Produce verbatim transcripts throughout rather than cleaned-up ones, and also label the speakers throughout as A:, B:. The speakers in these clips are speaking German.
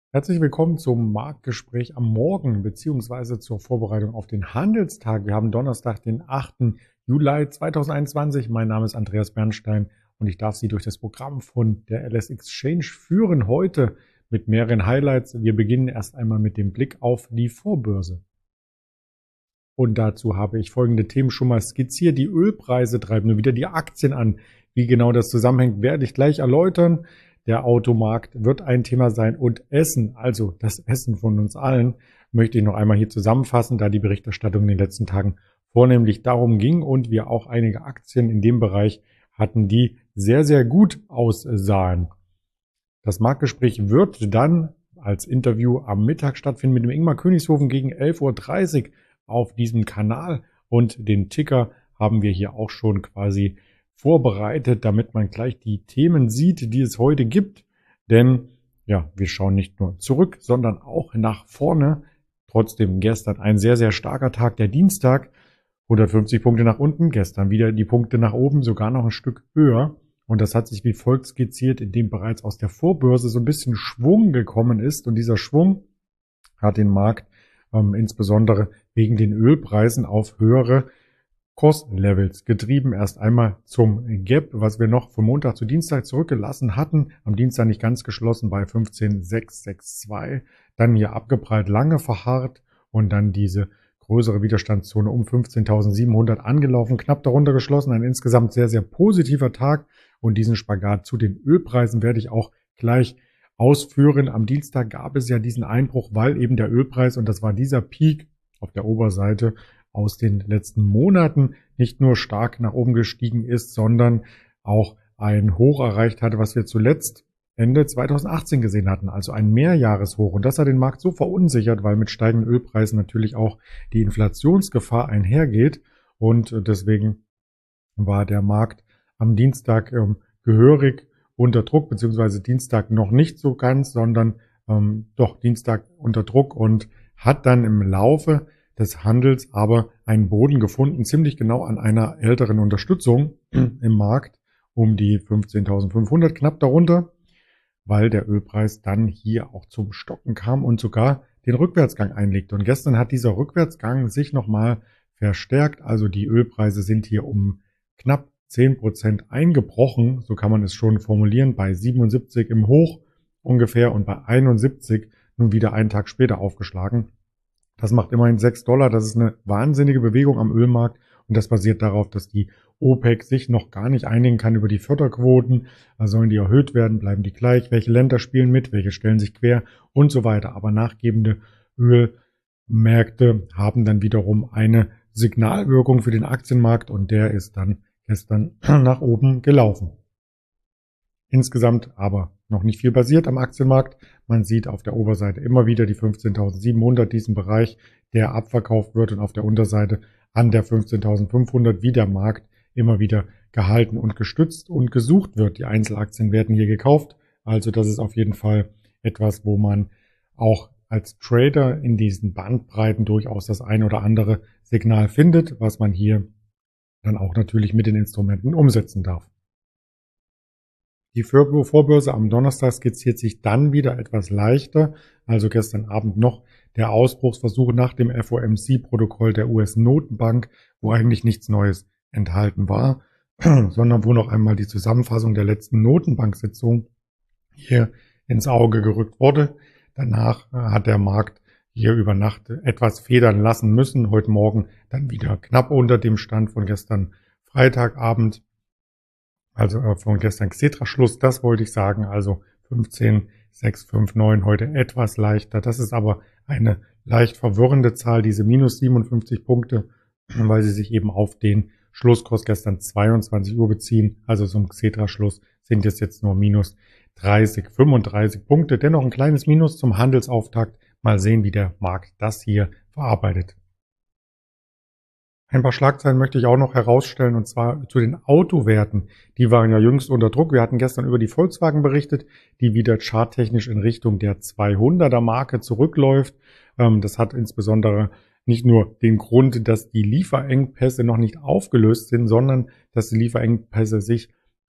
A: Herzlich willkommen zum Marktgespräch am Morgen beziehungsweise zur Vorbereitung auf den Handelstag. Wir haben Donnerstag, den achten Juli zweitausendeinundzwanzig. Mein Name ist Andreas Bernstein und ich darf Sie durch das Programm von der L S Exchange führen. Heute mit mehreren Highlights. Wir beginnen erst einmal mit dem Blick auf die Vorbörse. Und dazu habe ich folgende Themen schon mal skizziert. Die Ölpreise treiben nur wieder die Aktien an. Wie genau das zusammenhängt, werde ich gleich erläutern. Der Automarkt wird ein Thema sein und Essen, also das Essen von uns allen, möchte ich noch einmal hier zusammenfassen, da die Berichterstattung in den letzten Tagen vornehmlich darum ging und wir auch einige Aktien in dem Bereich hatten, die sehr, sehr gut aussahen. Das Marktgespräch wird dann als Interview am Mittag stattfinden mit dem Ingmar Königshofen gegen elf Uhr dreißig auf diesem Kanal und den Ticker haben wir hier auch schon quasi vorbereitet, damit man gleich die Themen sieht, die es heute gibt. Denn ja, wir schauen nicht nur zurück, sondern auch nach vorne. Trotzdem gestern ein sehr, sehr starker Tag, der Dienstag. hundertfünfzig Punkte nach unten, gestern wieder die Punkte nach oben, sogar noch ein Stück höher. Und das hat sich wie folgt skizziert, indem bereits aus der Vorbörse so ein bisschen Schwung gekommen ist. Und dieser Schwung hat den Markt ähm, insbesondere wegen den Ölpreisen auf höhere Cost-Levels getrieben. Erst einmal zum Gap, was wir noch von Montag zu Dienstag zurückgelassen hatten. Am Dienstag nicht ganz geschlossen bei fünfzehn Komma sechs sechs zwei. Dann hier abgeprallt, lange verharrt und dann diese größere Widerstandszone um fünfzehntausendsiebenhundert angelaufen, knapp darunter geschlossen. Ein insgesamt sehr, sehr positiver Tag. Und diesen Spagat zu den Ölpreisen werde ich auch gleich ausführen. Am Dienstag gab es ja diesen Einbruch, weil eben der Ölpreis, und das war dieser Peak auf der Oberseite, aus den letzten Monaten nicht nur stark nach oben gestiegen ist, sondern auch ein Hoch erreicht hatte, was wir zuletzt Ende zweitausendachtzehn gesehen hatten, also ein Mehrjahreshoch. Und das hat den Markt so verunsichert, weil mit steigenden Ölpreisen natürlich auch die Inflationsgefahr einhergeht. Und deswegen war der Markt am Dienstag ähm, gehörig unter Druck, beziehungsweise Dienstag noch nicht so ganz, sondern ähm, doch Dienstag unter Druck und hat dann im Laufe des Handels aber einen Boden gefunden, ziemlich genau an einer älteren Unterstützung im Markt, um die fünfzehntausendfünfhundert, knapp darunter, weil der Ölpreis dann hier auch zum Stocken kam und sogar den Rückwärtsgang einlegte. Und gestern hat dieser Rückwärtsgang sich nochmal verstärkt, also die Ölpreise sind hier um knapp zehn Prozent eingebrochen, so kann man es schon formulieren, bei siebenundsiebzig im Hoch ungefähr und bei einundsiebzig nun wieder einen Tag später aufgeschlagen. Das macht immerhin sechs Dollar. Das ist eine wahnsinnige Bewegung am Ölmarkt. Und das basiert darauf, dass die OPEC sich noch gar nicht einigen kann über die Förderquoten. Also sollen die erhöht werden, bleiben die gleich? Welche Länder spielen mit? Welche stellen sich quer? Und so weiter. Aber nachgebende Ölmärkte haben dann wiederum eine Signalwirkung für den Aktienmarkt. Und der ist dann gestern nach oben gelaufen. Insgesamt aber noch nicht viel passiert am Aktienmarkt. Man sieht auf der Oberseite immer wieder die fünfzehntausendsiebenhundert, diesen Bereich, der abverkauft wird und auf der Unterseite an der fünfzehntausendfünfhundert, wie der Markt immer wieder gehalten und gestützt und gesucht wird. Die Einzelaktien werden hier gekauft. Also das ist auf jeden Fall etwas, wo man auch als Trader in diesen Bandbreiten durchaus das ein oder andere Signal findet, was man hier dann auch natürlich mit den Instrumenten umsetzen darf. Die Vorbörse am Donnerstag skizziert sich dann wieder etwas leichter, also gestern Abend noch der Ausbruchsversuch nach dem F O M C-Protokoll der U S-Notenbank, wo eigentlich nichts Neues enthalten war, sondern wo noch einmal die Zusammenfassung der letzten Notenbank-Sitzung hier ins Auge gerückt wurde. Danach hat der Markt hier über Nacht etwas federn lassen müssen, heute Morgen dann wieder knapp unter dem Stand von gestern Freitagabend. Also von gestern Xetra-Schluss, das wollte ich sagen, also fünfzehn Komma sechs fünf neun heute etwas leichter. Das ist aber eine leicht verwirrende Zahl, diese minus siebenundfünfzig Punkte, weil sie sich eben auf den Schlusskurs gestern zweiundzwanzig Uhr beziehen. Also zum Xetra-Schluss sind es jetzt nur minus dreißig, fünfunddreißig Punkte. Dennoch ein kleines Minus zum Handelsauftakt. Mal sehen, wie der Markt das hier verarbeitet. Ein paar Schlagzeilen möchte ich auch noch herausstellen, und zwar zu den Autowerten. Die waren ja jüngst unter Druck. Wir hatten gestern über die Volkswagen berichtet, die wieder charttechnisch in Richtung der zweihunderter Marke zurückläuft. Das hat insbesondere nicht nur den Grund, dass die Lieferengpässe noch nicht aufgelöst sind, sondern dass die Lieferengpässe sich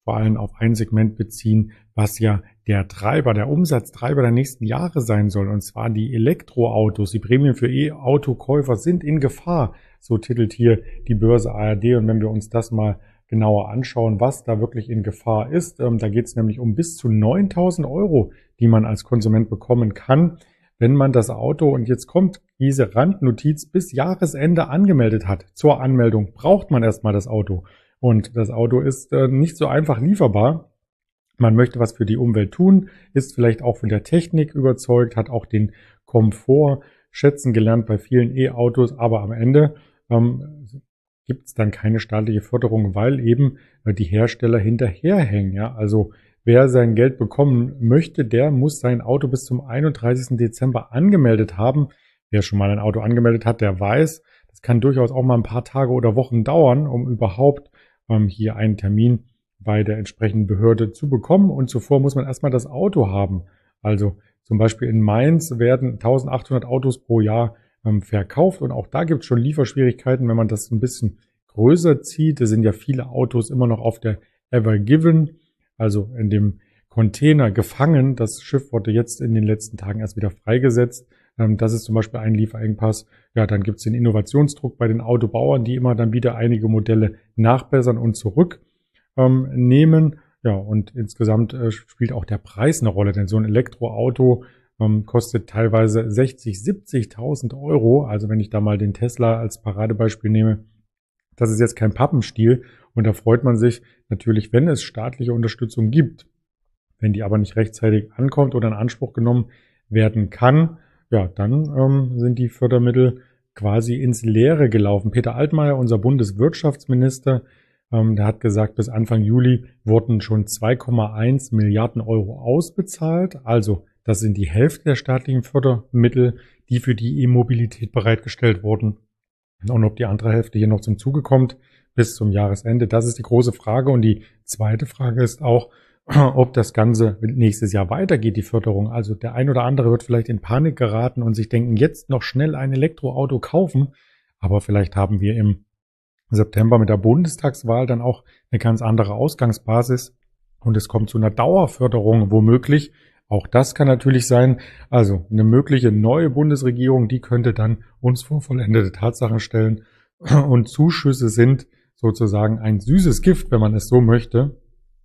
A: vor allem auf ein Segment beziehen, was ja der Treiber, der Umsatztreiber der nächsten Jahre sein soll, und zwar die Elektroautos. Die Prämien für E-Autokäufer sind in Gefahr, so titelt hier die Börse A R D. Und wenn wir uns das mal genauer anschauen, was da wirklich in Gefahr ist, ähm, da geht es nämlich um bis zu neuntausend Euro, die man als Konsument bekommen kann, wenn man das Auto, und jetzt kommt diese Randnotiz, bis Jahresende angemeldet hat. Zur Anmeldung braucht man erstmal das Auto. Und das Auto ist äh, nicht so einfach lieferbar. Man möchte was für die Umwelt tun, ist vielleicht auch von der Technik überzeugt, hat auch den Komfort schätzen gelernt bei vielen E-Autos, aber am Ende ähm, gibt es dann keine staatliche Förderung, weil eben äh, die Hersteller hinterherhängen. Ja? Also wer sein Geld bekommen möchte, der muss sein Auto bis zum einunddreißigsten Dezember angemeldet haben. Wer schon mal ein Auto angemeldet hat, der weiß, das kann durchaus auch mal ein paar Tage oder Wochen dauern, um überhaupt ähm, hier einen Termin bei der entsprechenden Behörde zu bekommen. Und zuvor muss man erstmal das Auto haben. Also zum Beispiel in Mainz werden eintausendachthundert Autos pro Jahr ähm, verkauft. Und auch da gibt es schon Lieferschwierigkeiten, wenn man das ein bisschen größer zieht. Da sind ja viele Autos immer noch auf der Ever Given, also in dem Container gefangen. Das Schiff wurde jetzt in den letzten Tagen erst wieder freigesetzt. Ähm, das ist zum Beispiel ein Lieferengpass. Ja, dann gibt es den Innovationsdruck bei den Autobauern, die immer dann wieder einige Modelle nachbessern und zurück ähm, nehmen. Ja, und insgesamt äh, spielt auch der Preis eine Rolle, denn so ein Elektroauto ähm, kostet teilweise sechzigtausend, siebzigtausend Euro. Also wenn ich da mal den Tesla als Paradebeispiel nehme, das ist jetzt kein Pappenstiel, und da freut man sich natürlich, wenn es staatliche Unterstützung gibt. Wenn die aber nicht rechtzeitig ankommt oder in Anspruch genommen werden kann, ja, dann ähm, sind die Fördermittel quasi ins Leere gelaufen. Peter Altmaier, unser Bundeswirtschaftsminister, ähm, der hat gesagt, bis Anfang Juli wurden schon zwei Komma eins Milliarden Euro ausbezahlt. Also das sind die Hälfte der staatlichen Fördermittel, die für die E-Mobilität bereitgestellt wurden. Und ob die andere Hälfte hier noch zum Zuge kommt bis zum Jahresende, das ist die große Frage. Und die zweite Frage ist auch, ob das Ganze nächstes Jahr weitergeht, die Förderung. Also der ein oder andere wird vielleicht in Panik geraten und sich denken, jetzt noch schnell ein Elektroauto kaufen. Aber vielleicht haben wir im September mit der Bundestagswahl dann auch eine ganz andere Ausgangsbasis und es kommt zu einer Dauerförderung womöglich. Auch das kann natürlich sein. Also eine mögliche neue Bundesregierung, die könnte dann uns vor vollendete Tatsachen stellen. Und Zuschüsse sind sozusagen ein süßes Gift, wenn man es so möchte.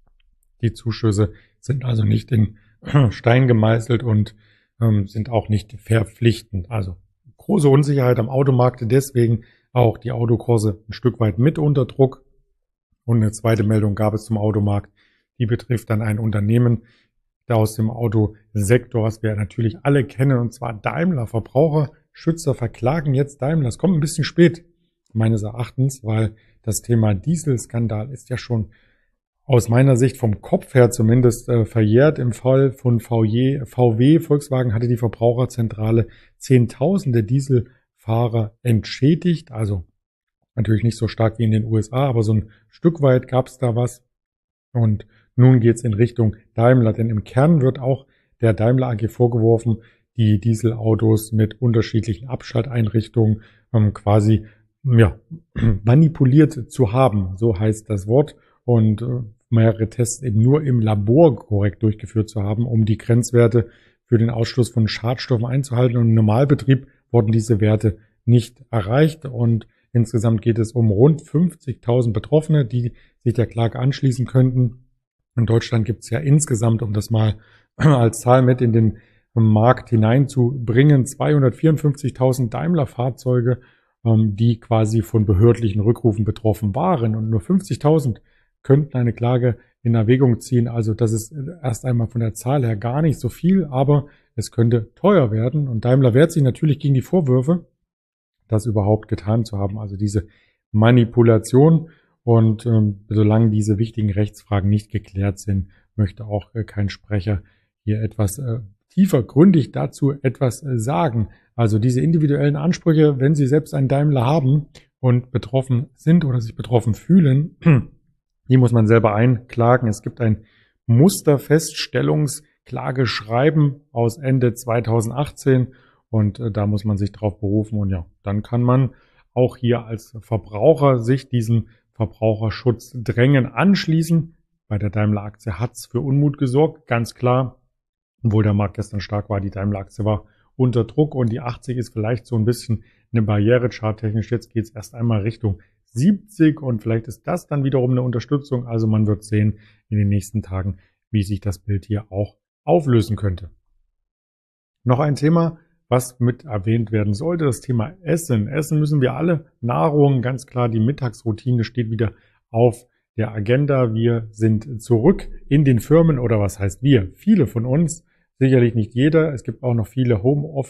A: Die Zuschüsse sind also nicht in Stein gemeißelt und ähm, sind auch nicht verpflichtend. Also große Unsicherheit am Automarkt, deswegen auch die Autokurse ein Stück weit mit unter Druck. Und eine zweite Meldung gab es zum Automarkt, die betrifft dann ein Unternehmen aus dem Autosektor, was wir natürlich alle kennen, und zwar Daimler. Verbraucherschützer verklagen jetzt Daimler. Es kommt ein bisschen spät, meines Erachtens, weil das Thema Dieselskandal ist ja schon aus meiner Sicht vom Kopf her zumindest äh, verjährt. Im Fall von V W, Volkswagen, hatte die Verbraucherzentrale Zehntausende Dieselfahrer entschädigt. Also natürlich nicht so stark wie in den U S A, aber so ein Stück weit gab es da was. Und nun geht es in Richtung Daimler, denn im Kern wird auch der Daimler A G vorgeworfen, die Dieselautos mit unterschiedlichen Abschalteinrichtungen ähm, quasi ja, manipuliert zu haben. So heißt das Wort. Und äh, mehrere Tests eben nur im Labor korrekt durchgeführt zu haben, um die Grenzwerte für den Ausstoß von Schadstoffen einzuhalten. Und im Normalbetrieb wurden diese Werte nicht erreicht. Und insgesamt geht es um rund fünfzigtausend Betroffene, die sich der Klage anschließen könnten. In Deutschland gibt es ja insgesamt, um das mal als Zahl mit in den Markt hineinzubringen, zweihundertvierundfünfzigtausend Daimler-Fahrzeuge, ähm, die quasi von behördlichen Rückrufen betroffen waren. Und nur fünfzigtausend könnten eine Klage in Erwägung ziehen. Also das ist erst einmal von der Zahl her gar nicht so viel, aber es könnte teuer werden. Und Daimler wehrt sich natürlich gegen die Vorwürfe, das überhaupt getan zu haben, also diese Manipulation. Und ähm, solange diese wichtigen Rechtsfragen nicht geklärt sind, möchte auch äh, kein Sprecher hier etwas äh, tiefer gründig dazu etwas äh, sagen. Also diese individuellen Ansprüche, wenn Sie selbst einen Daimler haben und betroffen sind oder sich betroffen fühlen, die muss man selber einklagen. Es gibt ein Musterfeststellungsklageschreiben aus Ende zweitausendachtzehn und äh, da muss man sich drauf berufen. Und ja, dann kann man auch hier als Verbraucher sich diesen Verbraucherschutzdrangehen anschließen. bei der Daimler-Aktie hat es für Unmut gesorgt, ganz klar. Obwohl der Markt gestern stark war, die Daimler-Aktie war unter Druck und die achtzig ist vielleicht so ein bisschen eine Barriere charttechnisch. Jetzt geht es erst einmal Richtung siebzig und vielleicht ist das dann wiederum eine Unterstützung. Also man wird sehen in den nächsten Tagen, wie sich das Bild hier auch auflösen könnte. Noch ein Thema, was mit erwähnt werden sollte, das Thema Essen. Essen müssen wir alle. Nahrung, ganz klar, die Mittagsroutine steht wieder auf der Agenda. Wir sind zurück in den Firmen oder was heißt wir? Viele von uns, sicherlich nicht jeder. Es gibt auch noch viele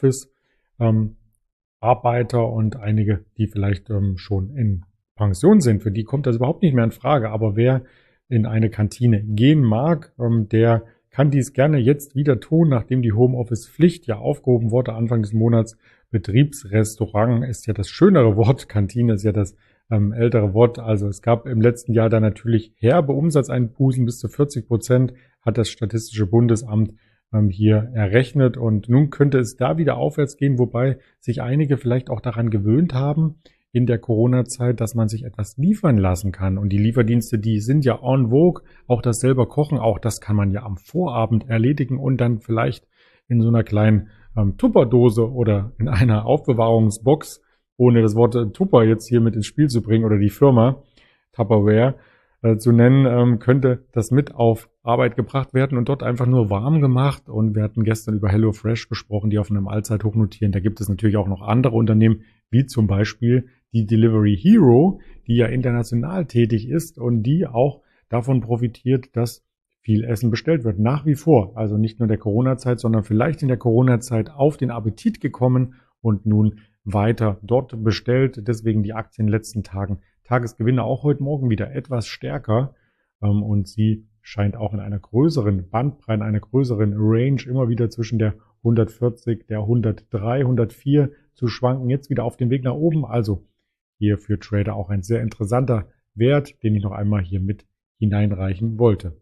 A: Homeoffice-Arbeiter ähm, und einige, die vielleicht ähm, schon in Pension sind. Für die kommt das überhaupt nicht mehr in Frage. Aber wer in eine Kantine gehen mag, ähm, der kann dies gerne jetzt wieder tun, nachdem die Homeoffice-Pflicht ja aufgehoben wurde Anfang des Monats. Betriebsrestaurant ist ja das schönere Wort, Kantine ist ja das ähm, ältere Wort. Also es gab im letzten Jahr da natürlich herbe Umsatzeinbußen, bis zu vierzig Prozent hat das Statistische Bundesamt ähm, hier errechnet. Und nun könnte es da wieder aufwärts gehen, wobei sich einige vielleicht auch daran gewöhnt haben, in der Corona-Zeit, dass man sich etwas liefern lassen kann. Und die Lieferdienste, die sind ja en vogue. Auch das selber Kochen, auch das kann man ja am Vorabend erledigen und dann vielleicht in so einer kleinen ähm, Tupperdose oder in einer Aufbewahrungsbox, ohne das Wort Tupper jetzt hier mit ins Spiel zu bringen oder die Firma Tupperware äh, zu nennen, ähm, könnte das mit auf Arbeit gebracht werden und dort einfach nur warm gemacht. Und wir hatten gestern über HelloFresh gesprochen, die auf einem Allzeithoch notieren. Da gibt es natürlich auch noch andere Unternehmen, wie zum Beispiel die Delivery Hero, die ja international tätig ist und die auch davon profitiert, dass viel Essen bestellt wird. Nach wie vor, also nicht nur in der Corona-Zeit, sondern vielleicht in der Corona-Zeit auf den Appetit gekommen und nun weiter dort bestellt. Deswegen die Aktien in den letzten Tagen, Tagesgewinne auch heute Morgen wieder etwas stärker und sie scheint auch in einer größeren Bandbreite, in einer größeren Range immer wieder zwischen der hundertvierzig, der hundertdrei, hundertvier zu schwanken, jetzt wieder auf dem Weg nach oben. Also hier für Trader auch ein sehr interessanter Wert, den ich noch einmal hier mit hineinreichen wollte.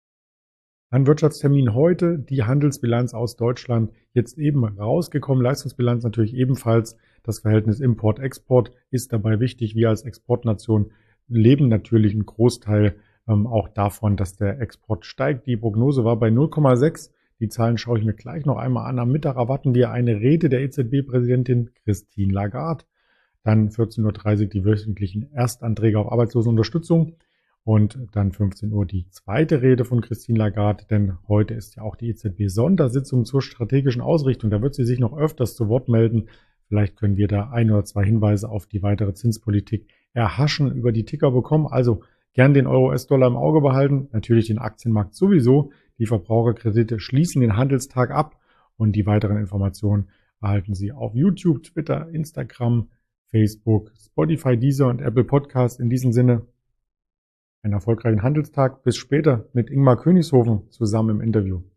A: Ein Wirtschaftstermin heute, die Handelsbilanz aus Deutschland, jetzt eben rausgekommen, Leistungsbilanz natürlich ebenfalls. Das Verhältnis Import-Export ist dabei wichtig. Wir als Exportnation leben natürlich einen Großteil ähm, auch davon, dass der Export steigt. Die Prognose war bei null Komma sechs. Die Zahlen schaue ich mir gleich noch einmal an. Am Mittag erwarten wir eine Rede der E Z B-Präsidentin Christine Lagarde. Dann vierzehn Uhr dreißig die wöchentlichen Erstanträge auf Arbeitslosenunterstützung und dann fünfzehn Uhr die zweite Rede von Christine Lagarde, denn heute ist ja auch die E Z B-Sondersitzung zur strategischen Ausrichtung. Da wird sie sich noch öfters zu Wort melden. Vielleicht können wir da ein oder zwei Hinweise auf die weitere Zinspolitik erhaschen, über die Ticker bekommen. Also gern den Euro-U S-Dollar im Auge behalten, natürlich den Aktienmarkt sowieso. Die Verbraucherkredite schließen den Handelstag ab und die weiteren Informationen erhalten Sie auf YouTube, Twitter, Instagram, Facebook, Spotify, Deezer und Apple Podcast. In diesem Sinne einen erfolgreichen Handelstag. Bis später mit Ingmar Königshofen zusammen im Interview.